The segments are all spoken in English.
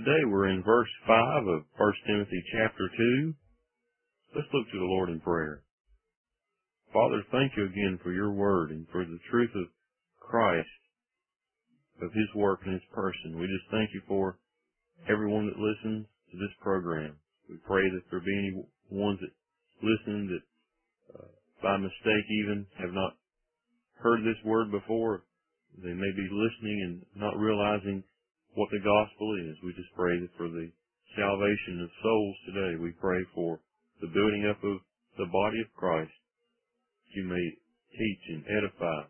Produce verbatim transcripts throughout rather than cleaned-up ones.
Today we're in verse five of First Timothy chapter two. Let's look to the Lord in prayer. Father, thank you again for your word and for the truth of Christ, of his work and his person. We just thank you for everyone that listens to this program. We pray that there be any ones that listen that uh, by mistake even have not heard this word before. They may be listening and not realizing what the gospel is. We just pray that for the salvation of souls today. We pray for the building up of the body of Christ. You may teach and edify,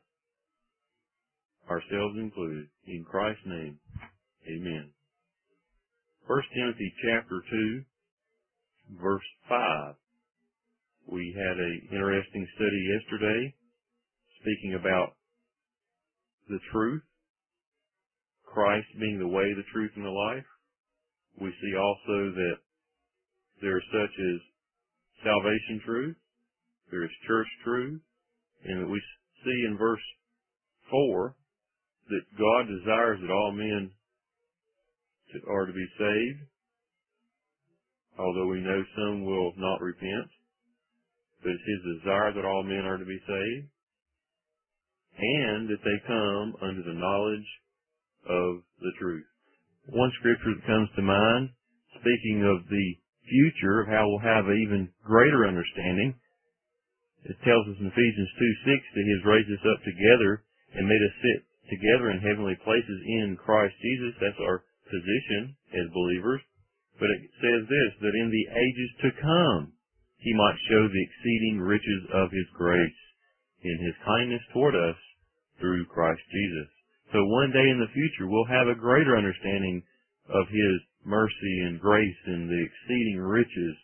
ourselves included. In Christ's name, amen. First Timothy chapter two, verse five. We had an interesting study yesterday speaking about the truth, Christ being the way, the truth, and the life. We see also that there is such as salvation truth, there is church truth, and we see in verse four that God desires that all men to, are to be saved, although we know some will not repent, but it's his desire that all men are to be saved, and that they come under the knowledge of the truth. One scripture that comes to mind, speaking of the future, of how we'll have an even greater understanding, it tells us in Ephesians two six that he has raised us up together and made us sit together in heavenly places in Christ Jesus. That's our position as believers. But it says this, that in the ages to come he might show the exceeding riches of his grace in his kindness toward us through Christ Jesus. So one day in the future we'll have a greater understanding of his mercy and grace and the exceeding riches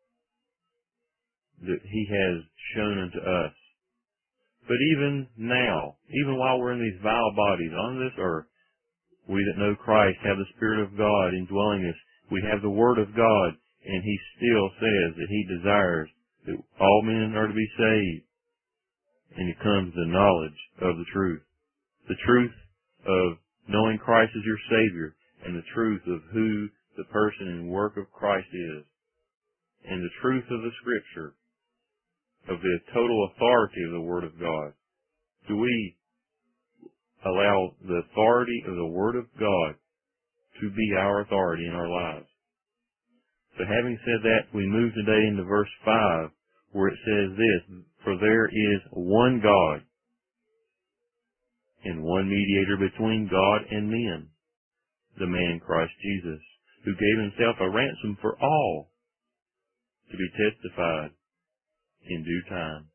that he has shown unto us. But even now, even while we're in these vile bodies on this earth, we that know Christ have the Spirit of God indwelling us. We have the Word of God, and he still says that he desires that all men are to be saved. And it comes the knowledge of the truth. The truth of knowing Christ as your Savior, and the truth of who the person and work of Christ is, and the truth of the Scripture, of the total authority of the Word of God. Do we allow the authority of the Word of God to be our authority in our lives? So having said that, we move today into verse five, where it says this, for there is one God, and one mediator between God and men, the man Christ Jesus, who gave himself a ransom for all, to be testified in due time.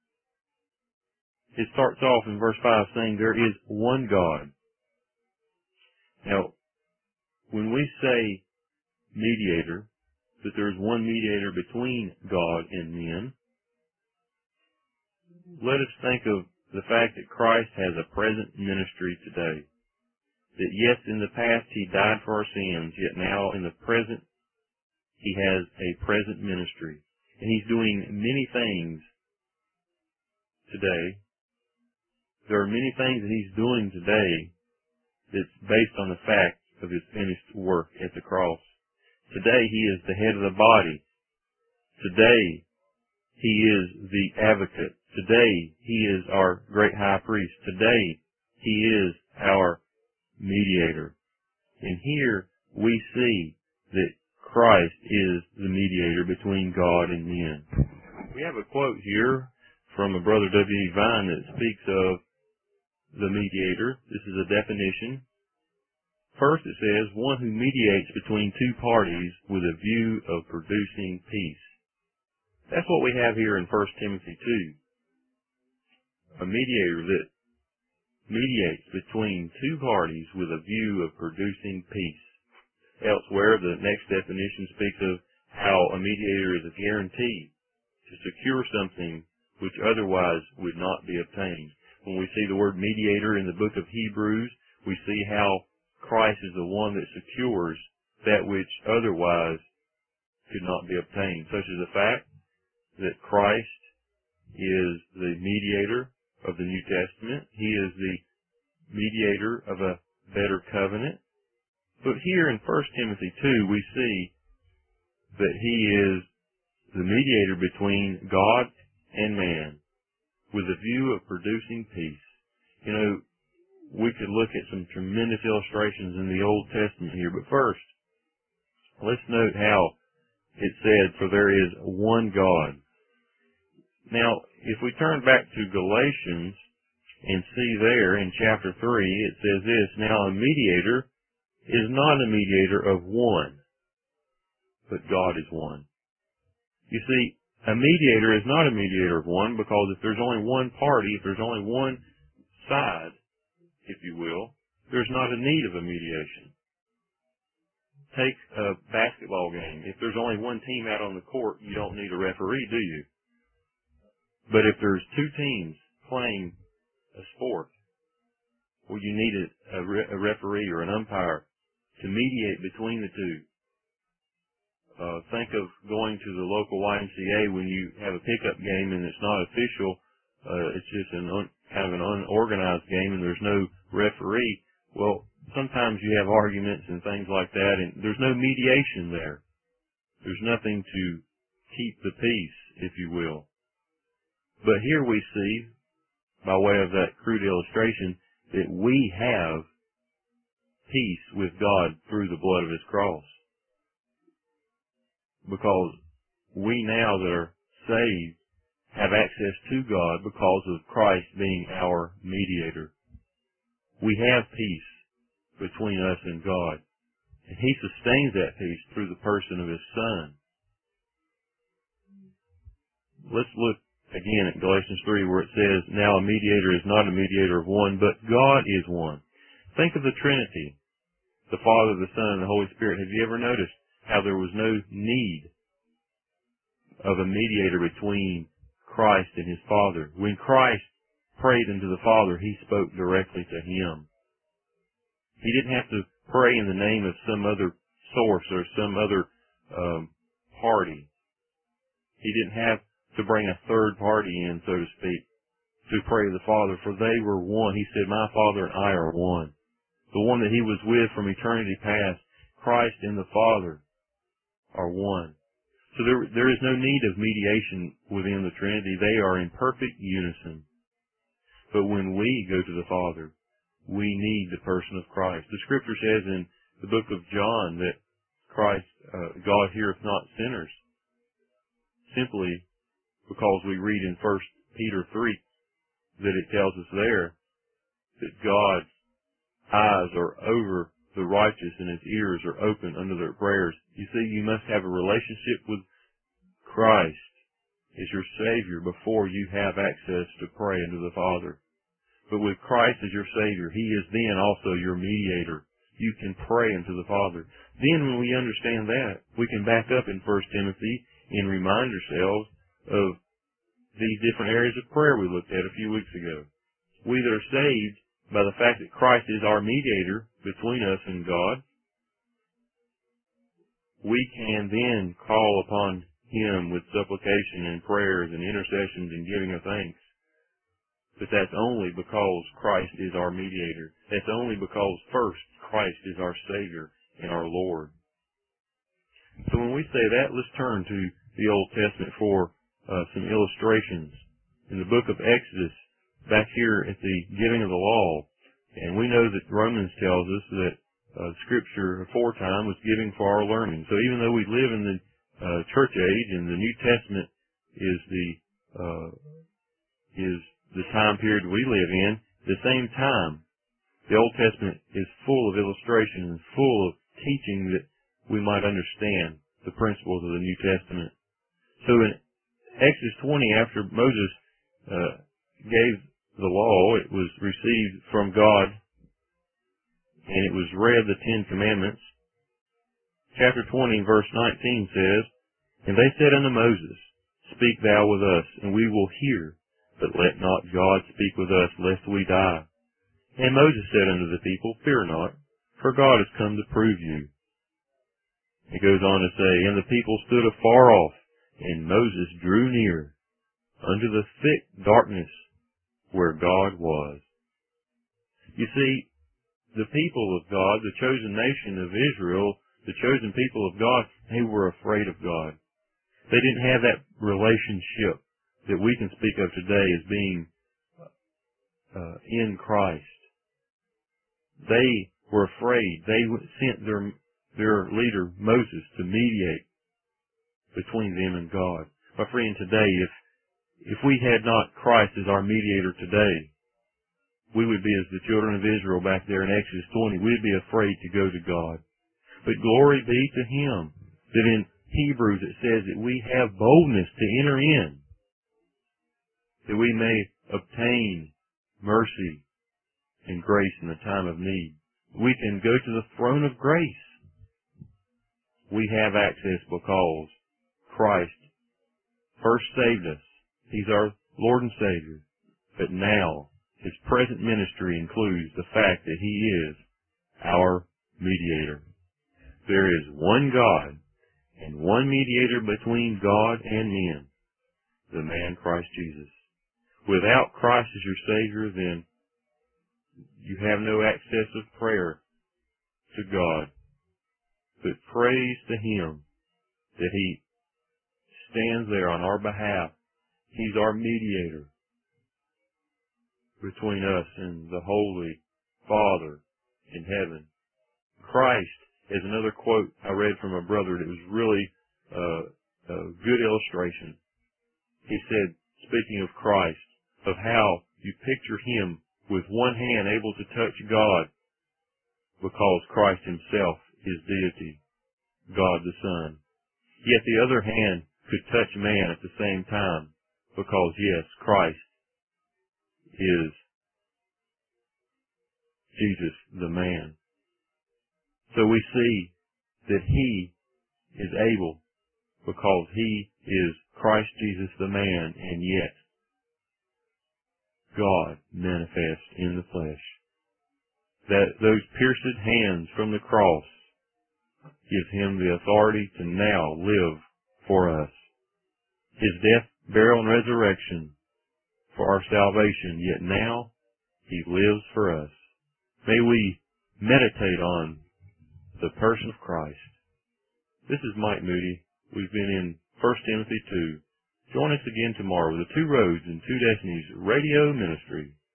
It starts off in verse five saying there is one God. Now, when we say mediator, that there is one mediator between God and men, let us think of the fact that Christ has a present ministry today. That yes, in the past he died for our sins, yet now in the present he has a present ministry. And he's doing many things today. There are many things that he's doing today that's based on the fact of his finished work at the cross. Today he is the head of the body. Today he is the advocate. Today he is our great high priest. Today he is our mediator. And here we see that Christ is the mediator between God and men. We have a quote here from a brother W E Vine that speaks of the mediator. This is a definition. First it says, one who mediates between two parties with a view of producing peace. That's what we have here in First Timothy two. A mediator that mediates between two parties with a view of producing peace. Elsewhere, the next definition speaks of how a mediator is a guarantee to secure something which otherwise would not be obtained. When we see the word mediator in the book of Hebrews, we see how Christ is the one that secures that which otherwise could not be obtained, such as the fact that Christ is the mediator of the New Testament. He is the mediator of a better covenant. But here in First Timothy two, we see that he is the mediator between God and man with a view of producing peace. You know, we could look at some tremendous illustrations in the Old Testament here, but first, let's note how it said, for there is one God. Now, if we turn back to Galatians and see there in chapter three, it says this, now a mediator is not a mediator of one, but God is one. You see, a mediator is not a mediator of one, because if there's only one party, if there's only one side, if you will, there's not a need of a mediation. Take a basketball game. If there's only one team out on the court, you don't need a referee, do you? But if there's two teams playing a sport, well, you need a, a, re- a referee or an umpire to mediate between the two. Uh, think of going to the local Y M C A when you have a pickup game and it's not official. Uh, it's just an un, kind of an unorganized game and there's no referee. Well, sometimes you have arguments and things like that, and there's no mediation there. There's nothing to keep the peace, if you will. But here we see, by way of that crude illustration, that we have peace with God through the blood of His cross. Because we now that are saved have access to God because of Christ being our mediator. We have peace between us and God. And He sustains that peace through the person of His Son. Let's look again at Galatians three where it says, now a mediator is not a mediator of one, but God is one. Think of the Trinity, the Father, the Son, and the Holy Spirit. Have you ever noticed how there was no need of a mediator between Christ and His Father? When Christ prayed unto the Father, He spoke directly to Him. He didn't have to pray in the name of some other source or some other um, party. He didn't have to bring a third party in, so to speak, to pray to the Father, for they were one. He said, my Father and I are one. The one that He was with from eternity past, Christ and the Father are one. So there, there is no need of mediation within the Trinity. They are in perfect unison. But when we go to the Father, we need the person of Christ. The Scripture says in the book of John that Christ, uh, God heareth not sinners. Simply because we read in First Peter three that it tells us there that God's eyes are over the righteous and His ears are open unto their prayers. You see, you must have a relationship with Christ as your Savior before you have access to pray unto the Father. But with Christ as your Savior, He is then also your mediator. You can pray unto the Father. Then when we understand that, we can back up in First Timothy and remind ourselves of these different areas of prayer we looked at a few weeks ago. We that are saved by the fact that Christ is our mediator between us and God, we can then call upon Him with supplication and prayers and intercessions and giving of thanks. But that's only because Christ is our mediator. That's only because first Christ is our Savior and our Lord. So when we say that, let's turn to the Old Testament for uh, some illustrations. In the book of Exodus, back here at the giving of the law, and we know that Romans tells us that uh, Scripture aforetime was giving for our learning. So even though we live in the uh, church age and the New Testament is the uh, is the time period we live in, at the same time, the Old Testament is full of illustrations, full of teaching that we might understand the principles of the New Testament. So in Exodus twenty, after Moses uh, gave the law, it was received from God, and it was read, the Ten Commandments. Chapter twenty, verse nineteen says, and they said unto Moses, speak thou with us, and we will hear, but let not God speak with us, lest we die. And Moses said unto the people, fear not, for God is come to prove you. It goes on to say, and the people stood afar off, and Moses drew near unto the thick darkness where God was. You see, the people of God, the chosen nation of Israel, the chosen people of God, they were afraid of God. They didn't have that relationship that we can speak of today as being uh, in Christ. They were afraid. They sent their their leader Moses to mediate between them and God. My friend, today, if if we had not Christ as our mediator today, we would be as the children of Israel back there in Exodus twenty. We'd be afraid to go to God. But glory be to Him that in Hebrews it says that we have boldness to enter in, that we may obtain mercy and grace in the time of need. We can go to the throne of grace. We have access because Christ first saved us. He's our Lord and Savior. But now, His present ministry includes the fact that He is our mediator. There is one God and one mediator between God and men, the man Christ Jesus. Without Christ as your Savior, then you have no access of prayer to God. But praise to Him that He stands there on our behalf. He's our mediator between us and the Holy Father in heaven. Christ is another quote I read from a brother that was really uh, a good illustration. He said, speaking of Christ, of how you picture Him with one hand able to touch God because Christ Himself is deity, God the Son. Yet the other hand could touch man at the same time because, yes, Christ is Jesus the man. So we see that He is able because He is Christ Jesus the man, and yet God manifest in the flesh. That those pierced hands from the cross give Him the authority to now live for us. His death, burial, and resurrection for our salvation, yet now He lives for us. May we meditate on the person of Christ. This is Mike Moody. We've been in First Timothy two. Join us again tomorrow with the Two Roads and Two Destinies radio ministry.